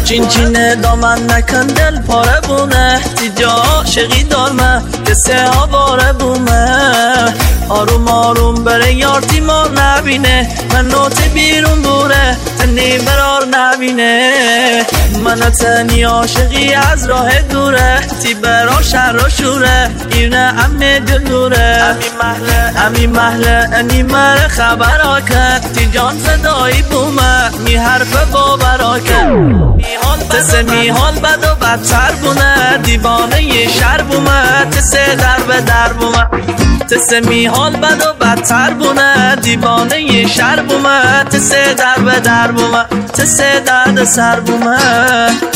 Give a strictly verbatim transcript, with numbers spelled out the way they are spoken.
چین چین دامن نکن دل پاره بونه تیجا عاشقی دارمه کسه ها باره بومه آروم آروم بره یار تیمار نبینه من نوت بیرون بوره تنی برار نبینه من تنی عاشقی از راه دوره تی برا شر و شوره اینه امن دل دوره امی محله امی محله انی مره خبر آکن تی جان زدایی بومه می حرف باور آکن تسه می حال بد و بدتر بونه دیوانه یه شر بومه تسه در به در بومه تسه می حال بد و بدتر بونه دیوانه یه شر بومه تسه در به در بومه تسه درد سر بومه